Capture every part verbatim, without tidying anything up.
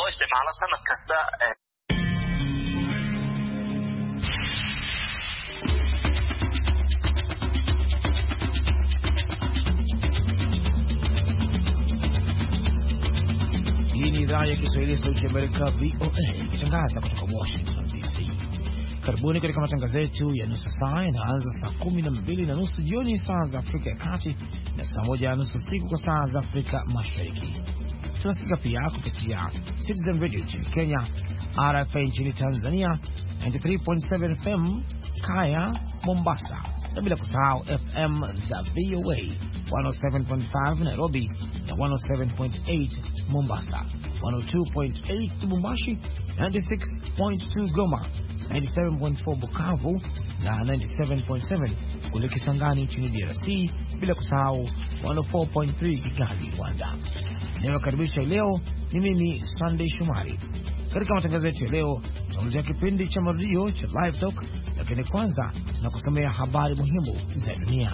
loo isticmaalo sanad kasta. Hii ni idhaa ya Kiswahili ya Sauti ya Amerika V O A ikitangaza kutoka Washington D C. Karibuni katika matangazo yetu ya nusu saa yanaanza saa kumi na mbili na nusu jioni saa za Afrika ya Kati na saa moja na nusu usiku kwa saa za Afrika Mashariki. Tunasikika pia kupitia Citizen Radio nchini Kenya, R F A nchini Tanzania, ninety three point seven F M Kaya Mombasa, na bila kusahau F M za V O A one oh seven point five Nairobi na one oh seven point eight Mombasa, one oh two point eight Lubumbashi, ninety-six point two Goma, ninety-seven point four Bukavu na ninety-seven point seven kule Kisangani nchini D R C, bila kusahau one oh four point three Kigali, Rwanda. Ninayokaribisha leo ni mimi Sunday Shumari. Katika matangazo yetu leo tunaanza kipindi cha marudio cha Live Talk, lakini kwanza na kusomea habari muhimu za dunia.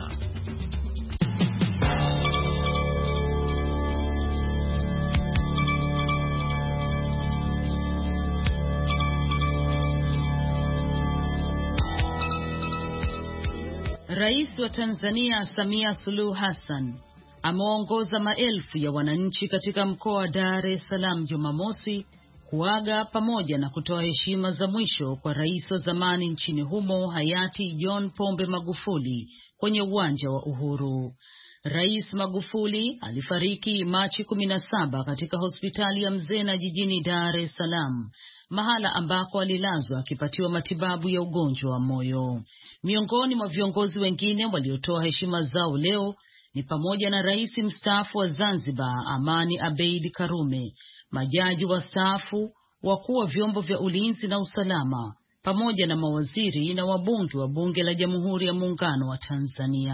Rais wa Tanzania Samia Suluhu Hassan ameongoza maelfu ya wananchi katika mkoa wa Dar es Salaam Jumamosi kuaga pamoja na kutoa heshima za mwisho kwa rais wa zamani nchini humo hayati John Pombe Magufuli kwenye uwanja wa Uhuru. Rais Magufuli alifariki Machi kumi na saba katika hospitali ya Mzena jijini Dar es Salaam, mahala ambako alilazwa akipatiwa matibabu ya ugonjwa wa moyo. Miongoni mwa viongozi wengine waliotoa heshima zao leo ni pamoja na rais mstaafu wa Zanzibar Amani Abeid Karume, majaji wastaafu, wakuu wa vyombo vya ulinzi na usalama, pamoja na mawaziri na wabunge wa Bunge la Jamhuri ya Muungano wa Tanzania.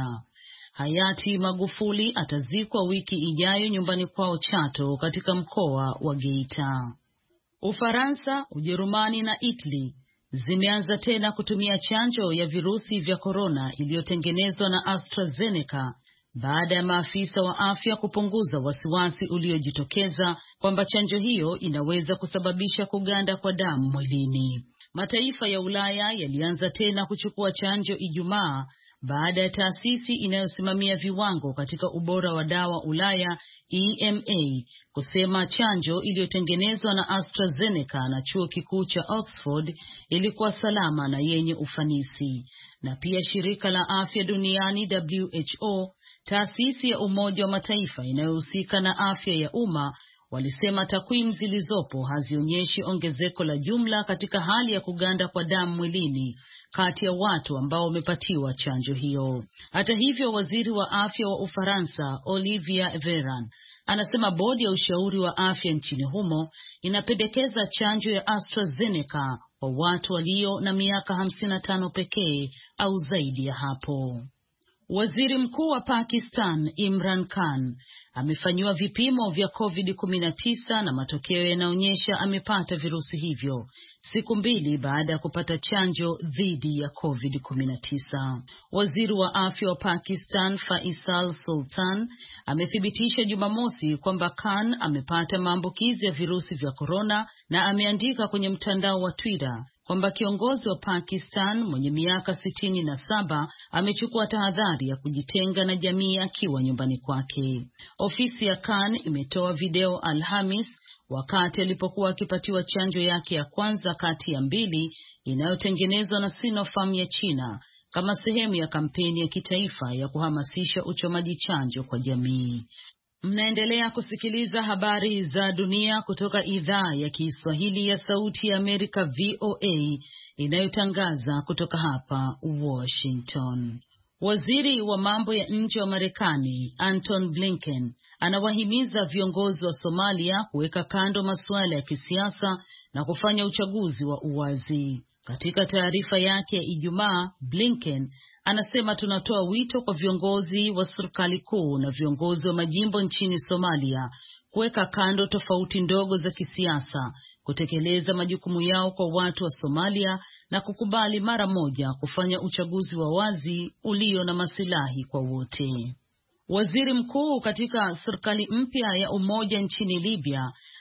Hayati Magufuli atazikwa wiki ijayo nyumbani kwao Chato katika mkoa wa Geita. Ufaransa, Ujerumani na Italy zimeanza tena kutumia chanjo ya virusi vya korona iliyotengenezwa na AstraZeneca baada ya maafisa wa afya kupunguza wasiwasi uliojitokeza kwamba chanjo hiyo inaweza kusababisha kuganda kwa damu mwilini. Mataifa ya Ulaya yalianza tena kuchukua chanjo Ijumaa baada ya taasisi inayosimamia viwango katika ubora wa dawa Ulaya E M A kusema chanjo iliyotengenezwa na AstraZeneca na chuo kikuu cha Oxford ilikuwa salama na yenye ufanisi. Na pia shirika la afya duniani W H O, taasisi ya Umoja wa Mataifa inayohusika na afya ya umma, walisema takwimu zilizopo hazionyeshi ongezeko la jumla katika hali ya kuganda kwa damu mwilini kati ya watu ambao wamepatiwa chanjo hiyo. Hata hivyo, waziri wa afya wa Ufaransa Olivier Véran anasema bodi ya ushauri wa afya nchini humo inapendekeza chanjo ya AstraZeneca kwa watu walio na miaka hamsini na tano pekee au zaidi ya hapo. Waziri Mkuu wa Pakistan Imran Khan amefanyiwa vipimo vya COVID kumi na tisa na matokeo yanaonyesha amepata virusi hivyo siku mbili baada ya kupata chanjo dhidi ya COVID kumi na tisa. Waziri wa afya wa Pakistan Faisal Sultan amethibitisha Jumamosi kwamba Khan amepata maambukizi ya virusi vya korona na ameandika kwenye mtandao wa Twitter kwamba kiongozi wa Pakistan mwenye miaka sitini na saba amechukua tahadhari ya kujitenga na jamii akiwa nyumbani kwake. Ofisi ya Khan imetoa video Alhamis wakati alipokuwa akipatiwa chanjo yake ya kwanza kati ya mbili inayotengenezwa na Sinopharm ya China kama sehemu ya kampeni ya kitaifa ya kuhamasisha uchomaji chanjo kwa jamii. Mnaendelea kusikiliza habari za dunia kutoka idhaa ya Kiswahili ya Sauti ya Amerika V O A inayotangaza kutoka hapa Washington. Waziri wa mambo ya nje wa Marekani Anton Blinken anawahimiza viongozi wa Somalia kuweka kando masuala ya kisiasa na kufanya uchaguzi wa uwazi. Katika taarifa yake ya Ijumaa, Blinken anasema tunatoa wito kwa viongozi wa serikali kuu na viongozi wa majimbo nchini Somalia kuweka kando tofauti ndogo za kisiasa, kutekeleza majukumu yao kwa watu wa Somalia na kukubali mara moja kufanya uchaguzi wa wazi ulio na masilahi kwa wote. Waziri mkuu katika serikali mpya ya umoja nchini Libya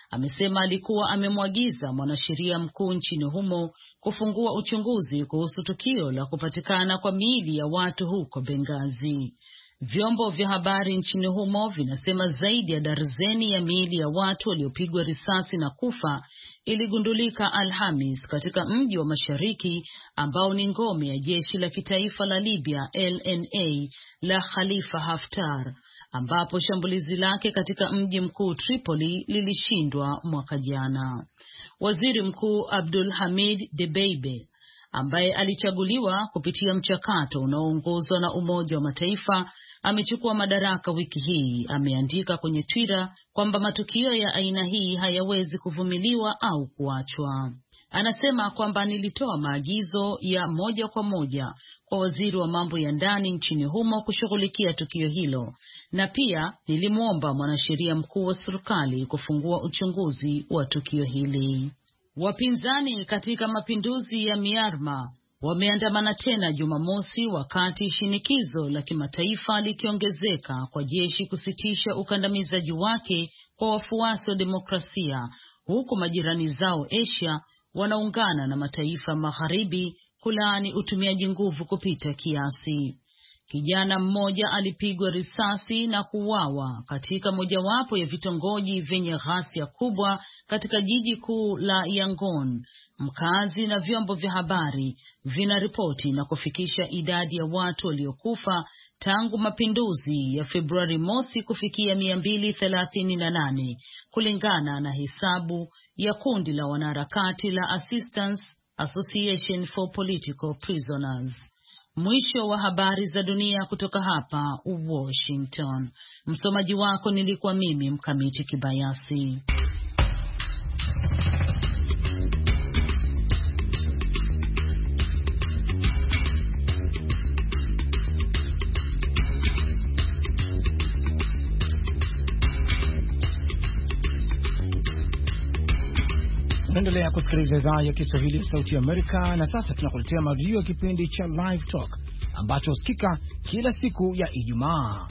amesema alikuwa amemwagiza mwanasheria mkuu nchini humo kufungua uchunguzi kuhusu tukio la kupatikana kwa miili ya watu huko Benghazi. Vyombo vya habari nchini humo vinasema zaidi ya darzeni ya miili ya watu waliopigwa risasi na kufa iligundulika Alhamis katika mji wa mashariki ambao ni ngome ya jeshi la kitaifa la Libya L N A la Khalifa Haftar, ambapo shambulizi lake katika mji mkuu Tripoli lilishindwa mwaka jana. Waziri Mkuu Abdul Hamid Dbeibeh, ambaye alichaguliwa kupitia mchakato unaoongozwa na Umoja wa Mataifa, amechukua madaraka wiki hii, ameandika kwenye Twitter kwamba matukio ya aina hii hayawezi kuvumiliwa au kuachwa. Anasema kwamba nilitoa maagizo ya moja kwa moja kwa waziri wa mambo ya ndani nchini humo kushughulikia tukio hilo, na pia nilimwomba mwanasheria mkuu wa serikali kufungua uchunguzi wa tukio hili. Wapinzani katika mapinduzi ya Myanmar wameandamana tena Jumamosi wakati shinikizo la kimataifa likiongezeka kwa jeshi kusitisha ukandamizaji wake kwa wafuasi wa demokrasia, huku majirani zao Asia wanaungana na mataifa magharibi kulaani utumiaji nguvu kupita kiasi. Kijana mmoja alipigwa risasi na kuuawa katika mojawapo ya vitongoji vyenye ghasia kubwa katika jiji kuu la Yangon. Mkazi na vyombo vya habari vinaripoti na kufikisha idadi ya watu waliokufa tangu mapinduzi ya Februari mosi kufikia mia mbili thelathini na nane, kulingana na hesabu ya kundi la wanaharakati la Assistance Association for Political Prisoners. Mwisho wa habari za dunia kutoka hapa Washington. Msomaji wako nilikuwa mimi Mkamiti Kibayasi. Endelea kusikiliza idhaa ya Kiswahili Sauti ya Amerika, na sasa tunakuletea marudio ya kipindi cha Live Talk ambacho husikika kila siku ya Ijumaa.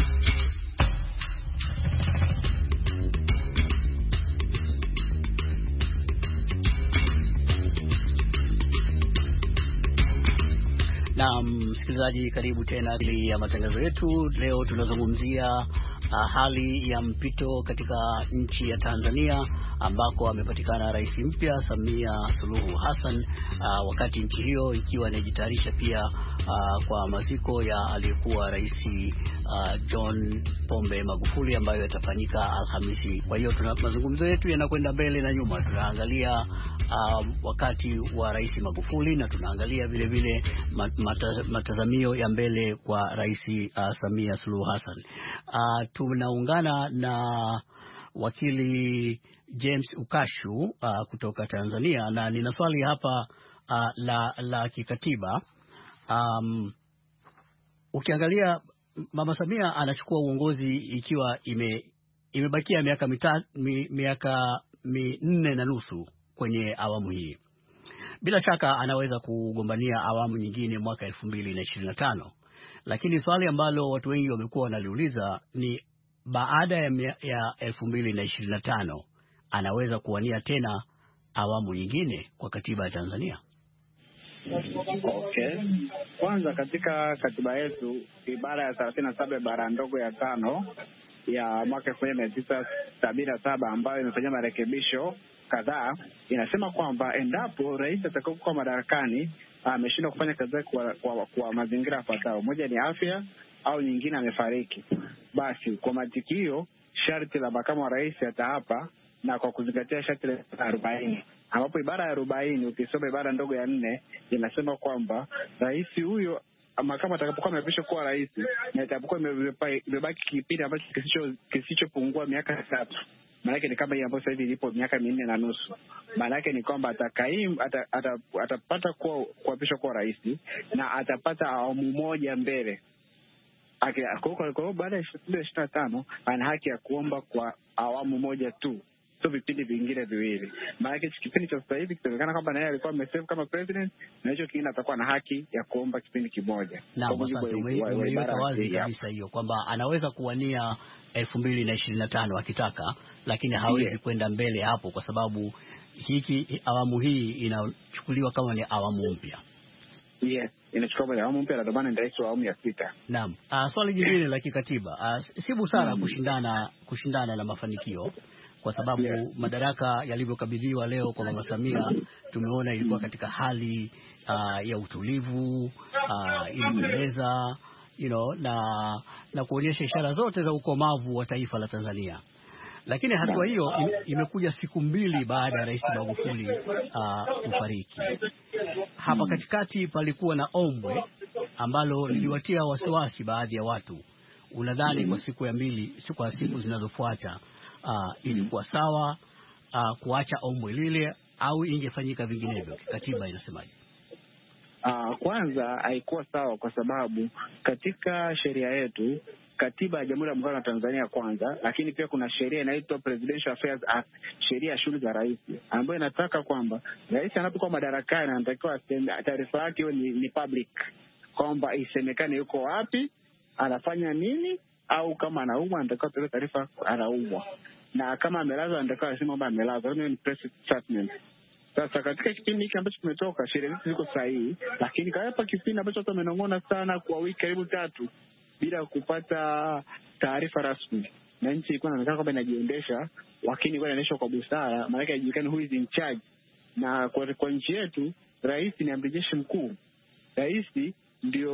Na msikilizaji, karibu tena ya matangazo yetu. Leo tunazungumzia uh, hali ya mpito katika nchi ya Tanzania ambako amepatikana rais mpya Samia Suluhu Hassan, uh, wakati nchi hiyo ikiwa inajitayarisha pia uh, kwa maziko ya aliyekuwa rais uh, John Pombe Magufuli ambayo yatafanyika Alhamisi. Kwa hiyo tuna mazungumzo yetu yanakwenda mbele na nyuma. Tunaangalia Uh, wakati wa rais Magufuli na tunaangalia vile vile mata, matazamio ya mbele kwa rais uh, Samia Suluhu Hassan. Uh, tunaungana na wakili James Ukashu uh, kutoka Tanzania, na nina swali hapa uh, la la kikatiba. Um, ukiangalia Mama Samia anachukua uongozi ikiwa ime imebakia miaka mitatu mi, miaka minne na nusu kwenye awamu hii. Bila shaka anaweza kugombania awamu nyingine mwaka elfu mbili na ishirini na tano. Lakini swali ambalo watu wengi wamekuwa wanaliuliza ni baada ya, ya elfu mbili na ishirini na tano anaweza kuwania tena awamu nyingine kwa katiba ya Tanzania? Okay. Kwanza katika katiba yetu ibara ya thelathini na saba ibara ndogo ya tano ya mwaka elfu moja mia tisa sabini na saba ambayo imefanyia marekebisho kadhaa inasema kwamba endapo rais atakapokuwa madarakani ameshindwa kufanya kazi yake kwa, kwa, kwa mazingira yafuatayo: moja ni afya au nyingine amefariki, basi kwa matikio sharti la makamu wa rais ataapa na kwa kuzingatia sharti la arobaini, ambapo ibara ya arobaini ukisoma ibara ndogo ya nne inasema kwamba rais huyo makamu atakapokuwa ameapishwa kuwa rais na itakapokuwa imebaki kipindi ambacho kisicho kisichopungua miaka mitatu, maana yake ni kama hii ambayo sasa hivi ilipo miaka minne na nusu. Maana yake ni kwamba atakaimu ata, ata, atapata kuwa kuapishwa kuwa rais na atapata awamu moja mbele. Kwa hiyo baada ya ishirini na tano ana haki ya kuomba kwa awamu moja tu sio vipindi vingine viwili. Maana kipindi cha sasa hivi kitaonekana kwamba naye alikuwa ameserve kama president, na hicho kingine atakuwa na haki ya kuomba kipindi kimoja. Naam, asante. Umeiweka wazi kabisa hiyo kwamba anaweza kuwania elfu mbili na ishirini na tano akitaka, lakini hawezi yeah. kwenda mbele hapo kwa sababu hiki awamu hii inachukuliwa kama ni awamu mpya. Yes, inachukua kama awamu mpya, ndio maana ndio hiyo awamu ya sita. Naam. Uh, swali jingine la kikatiba. Uh, si busara mm. kushindana kushindana na mafanikio kwa sababu yes. madaraka yalivyokabidhiwa leo kwa Mama Samia tumeona ilikuwa katika hali uh, ya utulivu, uh, ilipendeza, you know, na na kuonyesha ishara zote za ukomavu wa taifa la Tanzania. Lakini hatua hiyo imekuja siku mbili baada ya Rais Magufuli uh, kufariki. Hapa katikati palikuwa na ombwe ambalo liliwatia wasiwasi baadhi ya watu. Unadhani kwa siku ya mbili, siku ya siku zinazofuata uh, ilikuwa sawa uh, kuacha ombwe lile au ingefanyika vinginevyo? Katiba inasemaje? Uh, kwanza haikuwa sawa kwa sababu katika sheria yetu, katiba ya Jamhuri ya Muungano wa Tanzania kwanza, lakini pia kuna sheria inaitwa Presidential Affairs Act, sheria ya shughuli za rais, ambayo inataka kwamba rais anapokuwa madarakani anatakiwa taarifa yake ni, ni public, kwamba isemekane yuko wapi, anafanya nini, au kama anaumwa anatakiwa kutoa taarifa anaumwa, na kama amelazwa anatakiwa aseme kwamba amelazwa, ni press statement. Sasa katika kipindi hiki ambacho kimetoka, sheria zetu ziko sahihi, lakini hapa kipindi ambacho watu wamenong'ona sana kwa wiki karibu tatu bila kupata taarifa rasmi, na nchi ilikuwa inaonekana kwamba inajiendesha, lakini ilikuwa inaendeshwa kwa busara, maana yake haijulikani who is in charge. Na kwa, kwa nchi yetu rais ni amiri jeshi mkuu, rais ndio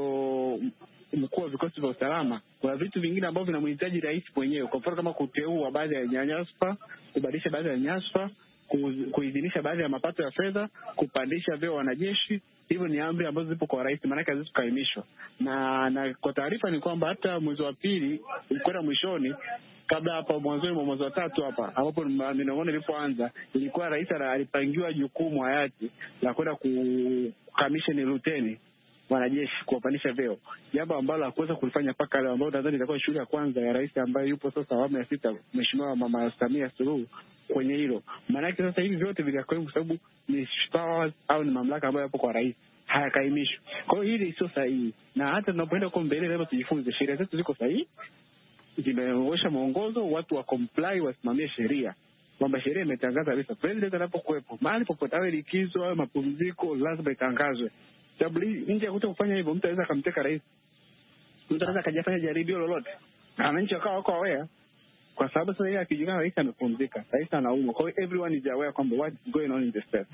mkuu wa vikosi vya usalama. Kuna vitu vingine ambavyo vinamhitaji rais mwenyewe, kwa mfano kama kuteua baadhi ya nyanyaspa, kubadilisha baadhi ya nyaspa, kuidhinisha baadhi ya mapato ya fedha, kupandisha vyeo wanajeshi. Hivyo ni amri ambazo zipo kwa rais, maana kazi zikaimishwa. Na na kwa taarifa ni kwamba hata mwezi wa pili kwenda mwishoni, kabla hapa mwanzoni mwa mwezi wa tatu hapa ambapo minong'ono ilipoanza, ilikuwa rais alipangiwa jukumu hayati la kwenda kukamisha ni luteni wanajeshi, kuwapandisha vyeo, jambo ambalo hakuweza kulifanya mpaka leo, ambao nadhani itakuwa shughuli ya kwanza ya rais ambaye yupo sasa awamu ya sita, Mheshimiwa Mama Samia Suluhu kwenye hilo. Maana yake sasa hivi vyote vikakoe kwa sababu ni powers au ni mamlaka ambayo yapo kwa rais, hayakaimishwi. Kwa hiyo hili sio sahihi, na hata tunapoenda kwa mbele lazima tujifunze sheria zetu ziko sahihi, zimeweka mwongozo, watu wa comply, wasimamie sheria, kwamba sheria imetangaza kabisa president anapokuwepo mahali popote, awe likizo au mapumziko, lazima itangazwe. Sababu nje kuto kufanya hivyo, mtu anaweza kumteka rais, mtu anaweza kujafanya jaribio lolote, na wananchi wakawa wako aware, kwa sababu sasa yeye akijikana rais amepumzika, rais anaumwa. Kwa hiyo everyone is aware kwamba what is going on in the state.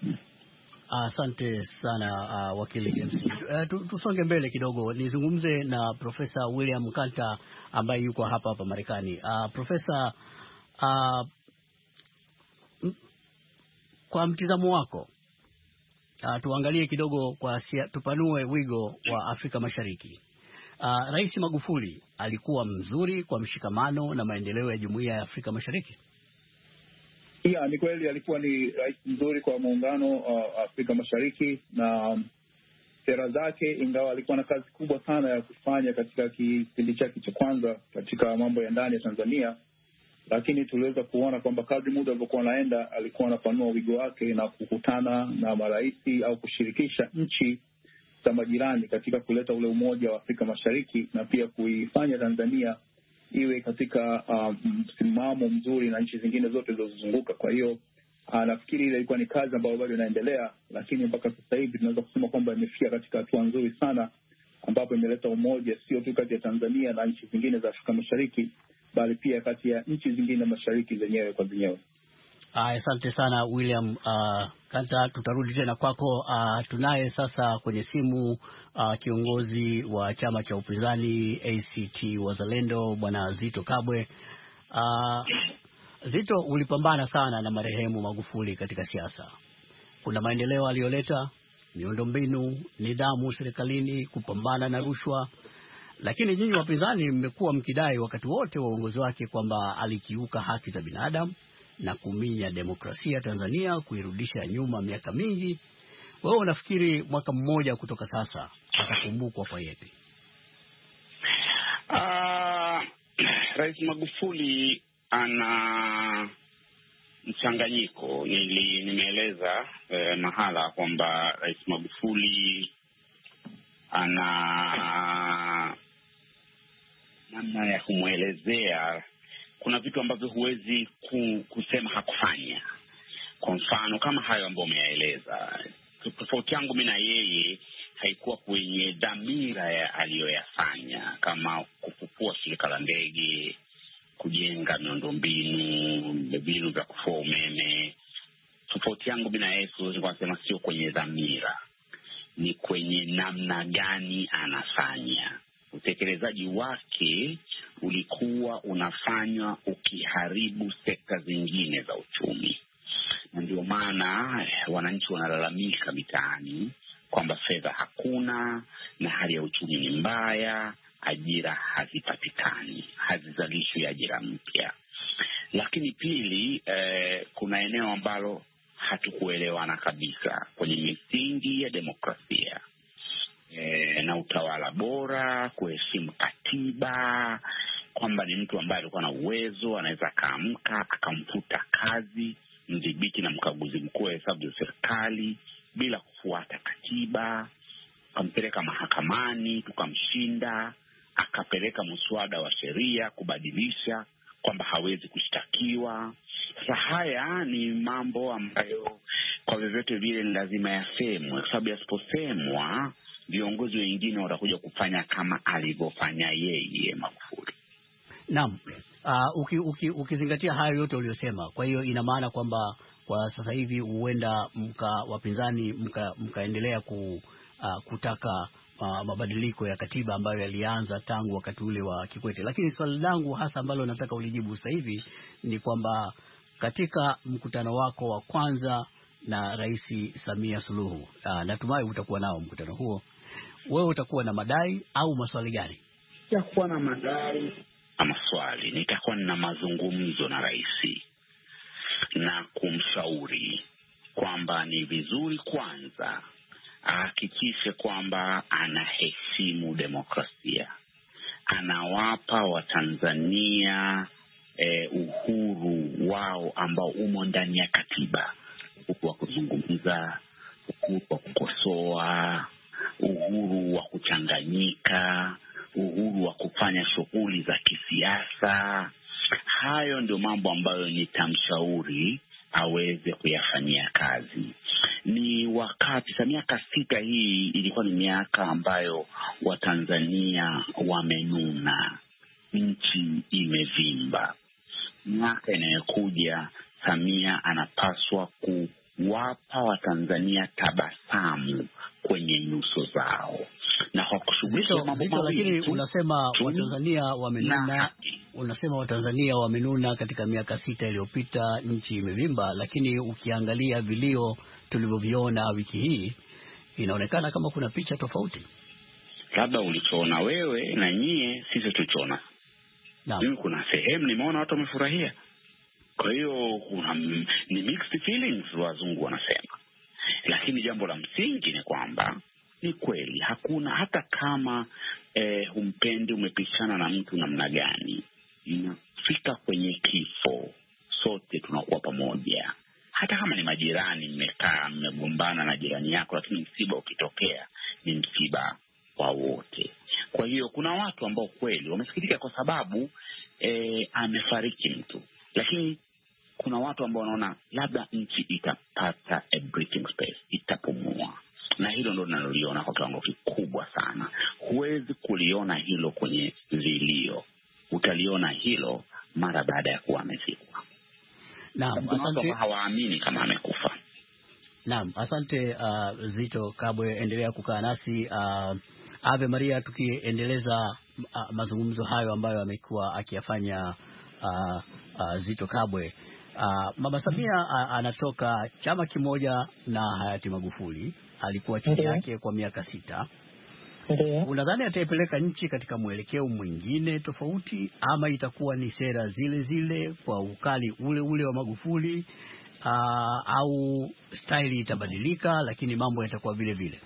Asante sana uh, wakili James. Uh, tusonge mbele kidogo, nizungumze na Profesa William Mkanta ambaye yuko hapa hapa Marekani. Uh, Profesa, uh, kwa mtizamo wako, uh, tuangalie kidogo kwa sia, tupanue wigo wa Afrika Mashariki. Uh, Rais Magufuli alikuwa mzuri kwa mshikamano na maendeleo ya Jumuiya ya Afrika Mashariki? Yeah, ni kweli alikuwa ni rais mzuri kwa muungano wa uh, Afrika Mashariki, na um, sera zake, ingawa alikuwa na kazi kubwa sana ya kufanya katika kipindi chake cha kwanza katika mambo ya ndani ya Tanzania, lakini tuliweza kuona kwamba kadri muda ulivyokuwa unaenda alikuwa anapanua wigo wake na kukutana na maraisi au kushirikisha nchi za majirani katika kuleta ule umoja wa Afrika Mashariki, na pia kuifanya Tanzania iwe katika msimamo um, mzuri na nchi zingine zote zilizozunguka. Kwa hiyo uh, nafikiri ile ilikuwa ni kazi ambayo bado inaendelea, lakini mpaka sasa hivi tunaweza kusema kwamba imefikia katika hatua nzuri sana, ambapo imeleta umoja sio tu kati ya Tanzania na nchi zingine za Afrika Mashariki, bali pia kati ya nchi zingine mashariki zenyewe kwa zenyewe. Asante sana William uh, Kanta, tutarudi tena kwako. Uh, tunaye sasa kwenye simu uh, kiongozi wa chama cha upinzani A C T Wazalendo, Bwana Zitto Kabwe. Uh, Zitto, ulipambana sana na marehemu Magufuli katika siasa. Kuna maendeleo aliyoleta, miundombinu, nidhamu serikalini, kupambana na rushwa, lakini nyinyi wapinzani mmekuwa mkidai wakati wote wa uongozi wake kwamba alikiuka haki za binadamu na kuminya demokrasia Tanzania, kuirudisha nyuma miaka mingi. Wewe unafikiri mwaka mmoja kutoka sasa atakumbukwa kwa yepi? Uh, Rais Magufuli ana mchanganyiko. Nili nimeeleza eh, mahala kwamba Rais Magufuli ana namna ya kumwelezea. Kuna vitu ambavyo huwezi kusema hakufanya. Kwa mfano kama hayo ambayo umeyaeleza, tofauti yangu mimi na yeye haikuwa kwenye dhamira ya aliyoyafanya, kama kufufua shirika la ndege, kujenga miundombinu, vinu vya kufua umeme. Tofauti yangu mimi na yeye nasema sio kwenye dhamira, ni kwenye namna gani anafanya. Utekelezaji wake ulikuwa unafanywa ukiharibu sekta zingine za uchumi, na ndio maana wananchi wanalalamika mitaani kwamba fedha hakuna na hali ya uchumi ni mbaya, ajira hazipatikani, hazizalishwi ajira mpya. Lakini pili, eh, kuna eneo ambalo hatukuelewana kabisa kwenye misingi ya demokrasia e, na utawala bora, kuheshimu katiba, kwamba ni mtu ambaye alikuwa na uwezo, anaweza kaamka akamfuta kazi mdhibiti na mkaguzi mkuu wa hesabu za serikali bila kufuata katiba, akampeleka mahakamani tukamshinda, akapeleka mswada wa sheria kubadilisha kwamba hawezi kushtakiwa. Sasa haya ni mambo ambayo kwa vyovyote vile ni lazima yasemwe, kwa sababu yasiposemwa viongozi wengine watakuja kufanya kama alivyofanya yeye Magufuli. Naam. Uh, uki, uki, ukizingatia hayo yote uliyosema, kwa hiyo ina maana kwamba kwa sasa hivi huenda mka wapinzani mka, mkaendelea ku, uh, kutaka uh, mabadiliko ya katiba ambayo yalianza tangu wakati ule wa Kikwete. Lakini swali langu hasa ambalo nataka ulijibu sasa hivi ni kwamba katika mkutano wako wa kwanza na Rais Samia Suluhu, uh, natumai utakuwa nao mkutano huo, wewe utakuwa na madai au maswali gani? Nitakuwa na madai na maswali. Nitakuwa na mazungumzo na rais na kumshauri kwamba ni vizuri kwanza ahakikishe kwamba anaheshimu demokrasia, anawapa Watanzania eh, uhuru wao ambao umo ndani ya katiba, uhuru wa kuzungumza, uhuru wa kukosoa, uhuru wa kuchanganyika, uhuru wa kufanya shughuli za kisiasa. Hayo ndio mambo ambayo nitamshauri aweze kuyafanyia kazi. Ni wakati sa miaka sita hii ilikuwa ni miaka ambayo Watanzania wamenuna, nchi imevimba. Miaka inayokuja Samia anapaswa kuwapa Watanzania tabasamu kwenye nyuso zao, na kwa kushughulikia mambo mawili. Lakini unasema Watanzania wamenuna, unasema Watanzania wamenuna katika miaka sita iliyopita, nchi imevimba, lakini ukiangalia vilio tulivyoviona wiki hii inaonekana kama kuna picha tofauti. Labda ulichoona wewe na nyie, sisi tulichoona. Mimi kuna sehemu nimeona watu wamefurahia. Kwa hiyo kuna ni mixed feelings wazungu wanasema. Lakini jambo la msingi ni kwamba ni kweli hakuna, hata kama eh, humpendi, umepishana na mtu namna gani, inafika kwenye kifo sote tunakuwa pamoja. Hata kama ni majirani, mmekaa mmegombana na jirani yako, lakini msiba ukitokea ni msiba wa wote. Kwa hiyo kuna watu ambao kweli wamesikitika kwa sababu eh, amefariki mtu, lakini kuna watu ambao wanaona labda nchi itapata a breathing space, itapumua. Na hilo ndo ninaloliona kwa kiwango kikubwa sana. Huwezi kuliona hilo kwenye vilio, utaliona hilo mara baada ya kuwa amezikwa. Naam, asante. Hawaamini kama amekufa. Naam, asante uh, Zito Kabwe, endelea kukaa nasi. uh, Ave Maria, tukiendeleza uh, mazungumzo hayo ambayo amekuwa akiyafanya uh, uh, Zito Kabwe. Uh, Mama Samia uh, anatoka chama kimoja na hayati Magufuli, alikuwa chini yake kwa miaka sita. Ndiyo. Unadhani ataipeleka nchi katika mwelekeo mwingine tofauti, ama itakuwa ni sera zile zile kwa ukali ule ule wa Magufuli, uh, au staili itabadilika lakini mambo yatakuwa vile vile?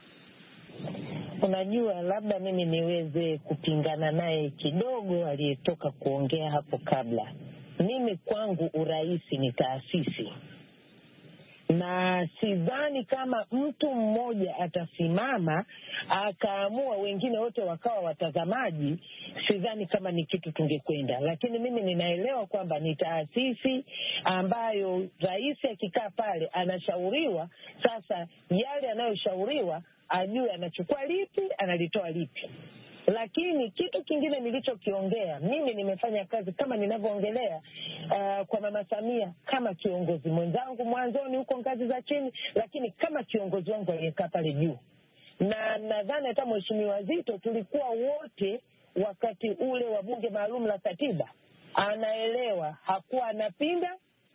Unajua, labda mimi niweze kupingana naye kidogo aliyetoka kuongea hapo kabla. mimi kwangu urais ni taasisi, na sidhani kama mtu mmoja atasimama akaamua wengine wote wakawa watazamaji, sidhani kama ni kitu tungekwenda. Lakini mimi ninaelewa kwamba ni taasisi ambayo rais akikaa pale anashauriwa. Sasa yale anayoshauriwa ajue anachukua lipi, analitoa lipi. Lakini kitu kingine nilichokiongea, mimi nimefanya kazi kama ninavyoongelea uh, kwa Mama Samia kama kiongozi mwenzangu mwanzoni huko ngazi za chini, lakini kama kiongozi wangu aliyekaa pale juu. Na nadhani hata Mheshimiwa Zitto tulikuwa wote wakati ule wa bunge maalum la katiba, anaelewa, hakuwa anapinda,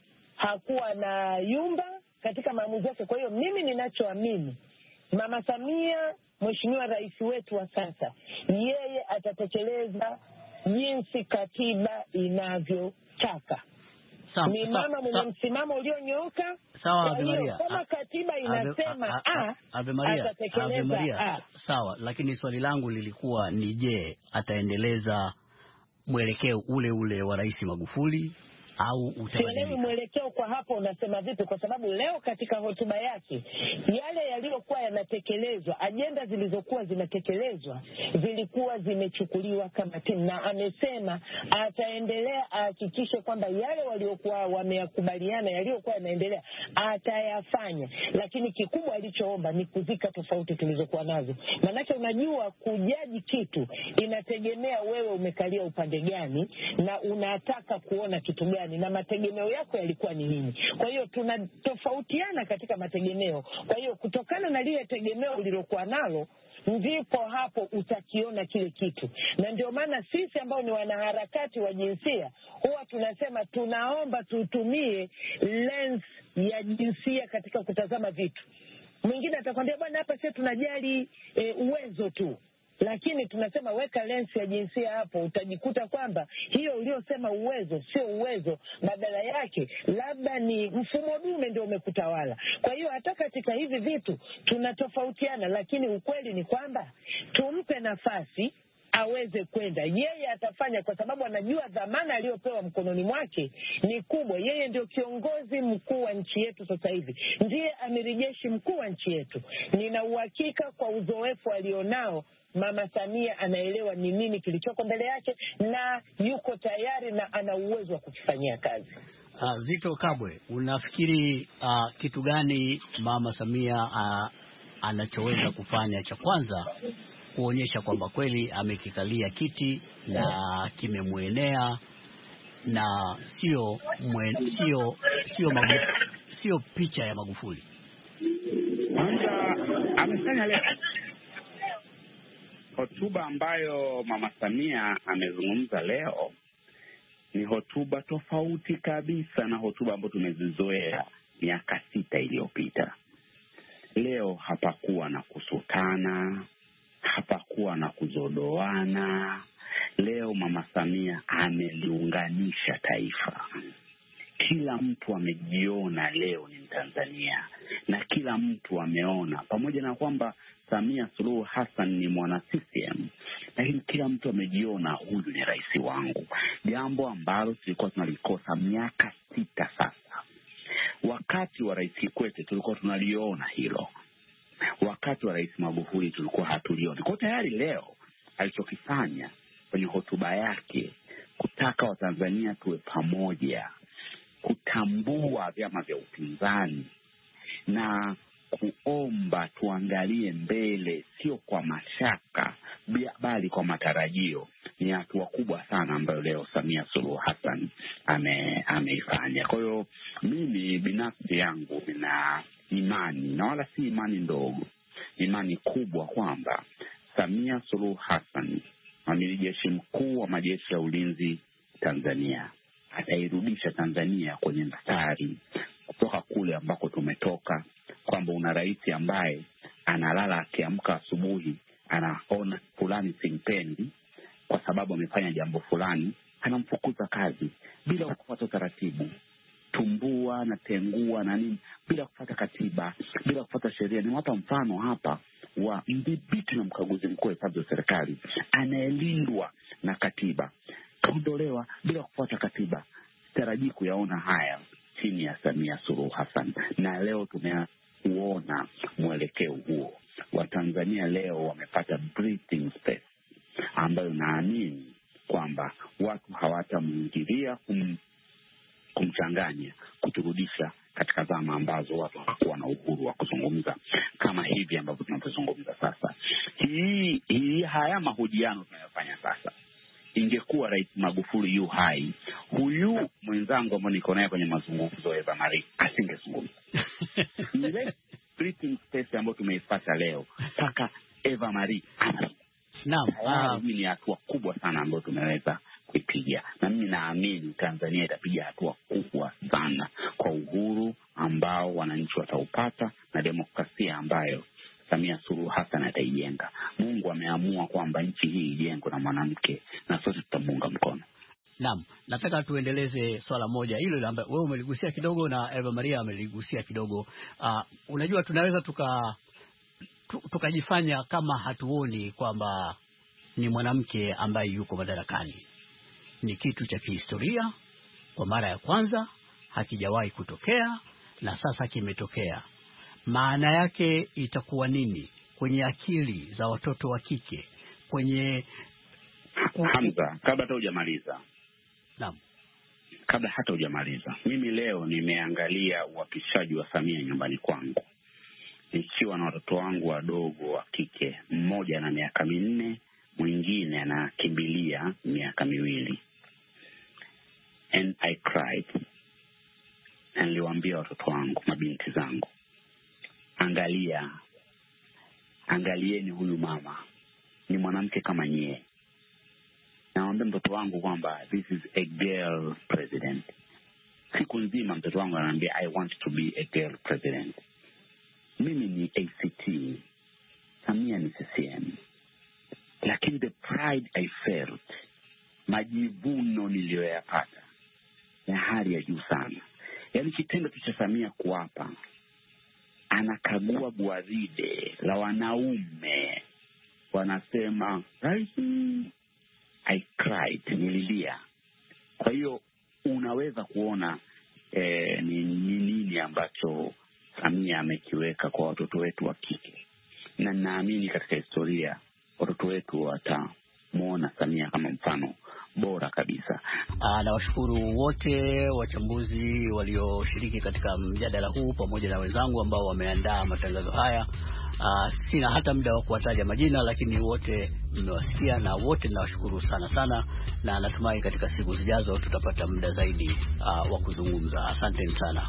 hakuwa na yumba katika maamuzi yake. Kwa hiyo mimi ninachoamini, Mama Samia, Mheshimiwa rais wetu wa sasa, yeye atatekeleza jinsi katiba inavyotaka. Sawa, ni mama mwenye msimamo ulionyooka. Sawa, Ave Maria. Kama katiba inasema a, Ave Maria, atatekeleza Ave Maria. A. Sawa, lakini swali langu lilikuwa ni je, ataendeleza mwelekeo ule ule wa Rais Magufuli au utabadilika? Sielewi mwelekeo kwa hapo unasema vipi, kwa sababu leo katika hotuba yake yale yaliyokuwa yanatekelezwa, ajenda zilizokuwa zinatekelezwa zilikuwa zimechukuliwa kama timu, na amesema ataendelea ahakikishe kwamba yale waliokuwa wameyakubaliana yaliyokuwa yanaendelea atayafanya. Lakini kikubwa alichoomba ni kuzika tofauti tulizokuwa nazo. Manake unajua kujaji kitu inategemea wewe umekalia upande gani na unataka kuona kitu gani na mategemeo yako yalikuwa ni nini. Kwa hiyo tunatofautiana katika mategemeo. Kwa hiyo kutokana na lile tegemeo ulilokuwa nalo, ndipo hapo utakiona kile kitu. Na ndio maana sisi ambao ni wanaharakati wa jinsia huwa tunasema tunaomba tutumie lens ya jinsia katika kutazama vitu. Mwingine atakwambia bwana, hapa sisi tunajali e, uwezo tu. Lakini tunasema weka lens ya jinsia hapo, utajikuta kwamba hiyo uliosema uwezo sio uwezo, badala yake labda ni mfumo dume ndio umekutawala. Kwa hiyo hata katika hivi vitu tunatofautiana, lakini ukweli ni kwamba tumpe nafasi aweze kwenda. Yeye atafanya kwa sababu anajua dhamana aliyopewa mkononi mwake ni kubwa. Yeye ndio kiongozi mkuu wa nchi yetu sasa hivi, ndiye amiri jeshi mkuu wa nchi yetu. Nina uhakika kwa uzoefu alionao Mama Samia anaelewa ni nini kilichoko mbele yake na yuko tayari na ana uwezo wa kukifanyia kazi. Uh, Zitto Kabwe, unafikiri uh, kitu gani Mama Samia uh, anachoweza kufanya cha kwanza kuonyesha kwamba kweli amekikalia kiti na kimemwenea na sio sio sio sio picha ya Magufuli? Kwanza amefanya leo hotuba ambayo Mama Samia amezungumza leo ni hotuba tofauti kabisa na hotuba ambayo tumezizoea miaka sita iliyopita. Leo hapakuwa na kusutana, hapakuwa na kuzodoana. Leo Mama Samia ameliunganisha taifa. Kila mtu amejiona leo ni Mtanzania, na kila mtu ameona, pamoja na kwamba Samia Suluhu Hassan ni mwana C C M, lakini kila mtu amejiona huyu ni rais wangu, jambo ambalo tulikuwa tunalikosa miaka sita sasa. Wakati wa Rais Kikwete tulikuwa tunaliona hilo, wakati wa Rais Magufuli tulikuwa hatulioni. Kwa tayari leo alichokifanya kwenye hotuba yake kutaka Watanzania tuwe pamoja, kutambua vyama vya upinzani na kuomba tuangalie mbele, sio kwa mashaka bali kwa matarajio, ni hatua kubwa sana ambayo leo Samia Suluhu Hassan ame ameifanya. Kwa hiyo mimi binafsi yangu nina imani, na wala si imani ndogo, imani kubwa kwamba Samia Suluhu Hassan, amiri jeshi mkuu wa majeshi ya ulinzi Tanzania, atairudisha Tanzania kwenye mstari kutoka kule ambako tumetoka, kwamba una rais ambaye analala akiamka asubuhi anaona fulani simpendi kwa sababu amefanya jambo fulani, anamfukuza kazi bila kufuata taratibu, tumbua na tengua na nini, bila kufuata katiba, bila kufuata sheria. Ni wapa mfano hapa wa mdhibiti na mkaguzi mkuu wa hesabu za serikali anaelindwa na katiba, kaondolewa bila kufuata katiba. sitarajii kuyaona haya chini ya Samia Suluhu Hassan, na leo tumeona mwelekeo huo. Watanzania leo wamepata breathing space ambayo naamini kwamba watu hawatamwingilia kum, kumchanganya, kuturudisha katika zama ambazo watu hawakuwa na uhuru wa kuzungumza kama hivi ambavyo tunavyozungumza sasa. Hii, hii haya mahojiano tunayofanya sasa, ingekuwa Rais Magufuli yu hai, huyu mwenzangu ambaye niko naye kwenye mazungumzo Eva Marie asingezungumza. Ile breathing space ambayo tumeipata leo mpaka Eva Marie ana. Naam, hii ni hatua kubwa sana ambayo tumeweza kuipiga, na mimi naamini Tanzania itapiga hatua kubwa sana kwa uhuru ambao wananchi wataupata na demokrasia ambayo Samia Suluhu Hassan ataijenga. Mungu ameamua kwamba nchi hii ijengwe na mwanamke, na sote tutamuunga mkono. Naam, nataka tuendeleze swala moja hilo ambapo wewe umeligusia kidogo na Eva Maria ameligusia kidogo. Uh, unajua tunaweza tuka tukajifanya kama hatuoni kwamba ni mwanamke ambaye yuko madarakani. Ni kitu cha kihistoria, kwa mara ya kwanza, hakijawahi kutokea na sasa kimetokea. Maana yake itakuwa nini kwenye akili za watoto wa kike, kwenye Hamza, kabla hata hujamaliza. Naam. Kabla hata hujamaliza. Mimi leo nimeangalia uapishaji wa Samia nyumbani kwangu, nikiwa na watoto wangu wadogo wa kike, mmoja na miaka minne, mwingine anakimbilia miaka miwili. And I cried. And niliwaambia watoto wangu, mabinti zangu, angalia, angalieni huyu mama, ni mwanamke kama nyie. Naambia mtoto wangu kwamba this is a girl president. Siku nzima mtoto wangu ananiambia I want to be a girl president. Mimi ni A C T, Samia ni C C M. Lakini the pride I felt, majivuno niliyoyapata ya hali ya juu sana. Yaani kitendo cha Samia kuapa, anakagua gwaride la wanaume, wanasema raisi, I cried, nililia. Kwa hiyo unaweza kuona eh, ni nini ambacho Samia amekiweka kwa watoto wetu wa kike, na naamini katika historia watoto wetu watamuona Samia kama mfano bora kabisa. Ah, na washukuru wote wachambuzi walioshiriki katika mjadala huu pamoja na wenzangu ambao wameandaa matangazo haya. Ah, sina hata muda wa kuwataja majina, lakini wote mmewasikia na wote nawashukuru sana sana, na natumai katika siku zijazo tutapata muda zaidi uh, wa kuzungumza. Asanteni sana.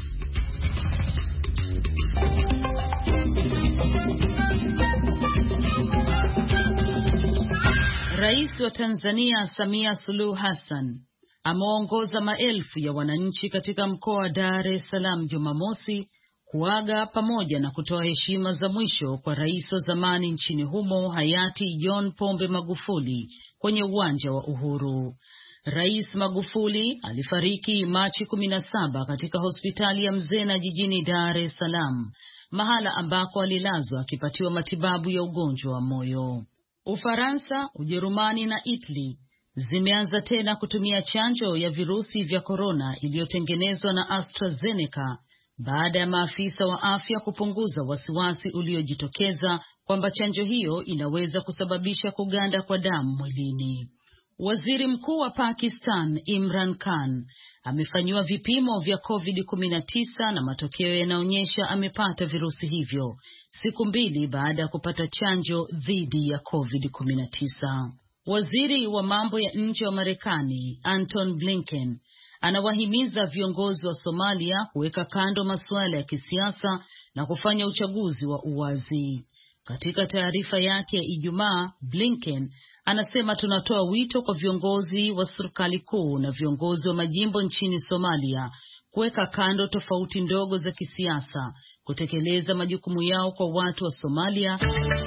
Rais wa Tanzania Samia Suluhu Hassan ameongoza maelfu ya wananchi katika mkoa wa Dar es Salaam Jumamosi kuaga pamoja na kutoa heshima za mwisho kwa rais wa zamani nchini humo hayati John Pombe Magufuli kwenye uwanja wa Uhuru. Rais Magufuli alifariki Machi kumi na saba katika hospitali ya Mzena jijini Dar es Salaam, mahala ambako alilazwa akipatiwa matibabu ya ugonjwa wa moyo. Ufaransa, Ujerumani na Italy zimeanza tena kutumia chanjo ya virusi vya korona iliyotengenezwa na AstraZeneca baada ya maafisa wa afya kupunguza wasiwasi uliojitokeza kwamba chanjo hiyo inaweza kusababisha kuganda kwa damu mwilini. Waziri Mkuu wa Pakistan Imran Khan amefanyiwa vipimo vya covid kumi na tisa na matokeo yanaonyesha amepata virusi hivyo siku mbili baada ya kupata chanjo dhidi ya covid kumi na tisa. Waziri wa mambo ya nje wa Marekani Anton Blinken anawahimiza viongozi wa Somalia kuweka kando masuala ya kisiasa na kufanya uchaguzi wa uwazi. Katika taarifa yake Ijumaa, Blinken anasema tunatoa wito kwa viongozi wa serikali kuu na viongozi wa majimbo nchini Somalia kuweka kando tofauti ndogo za kisiasa, kutekeleza majukumu yao kwa watu wa Somalia.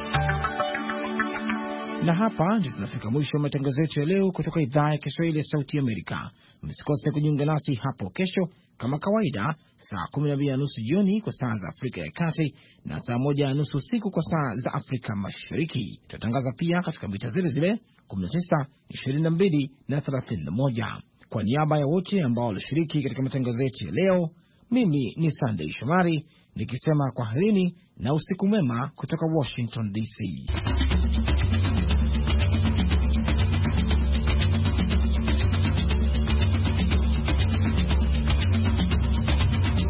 Na hapa ndio tunafika mwisho wa matangazo yetu ya leo kutoka idhaa ya Kiswahili ya Sauti Amerika. Msikose kujiunga nasi hapo kesho kama kawaida saa kumi na mbili na nusu jioni kwa saa za Afrika ya Kati na saa moja na nusu usiku kwa saa za Afrika Mashariki. Tutatangaza pia katika mita zile zile kumi na tisa, ishirini na mbili na thelathini na moja. Kwa niaba ya wote ambao walishiriki katika matangazo yetu ya leo, mimi ni Sunday Shomari nikisema kwaherini na usiku mwema kutoka Washington D C.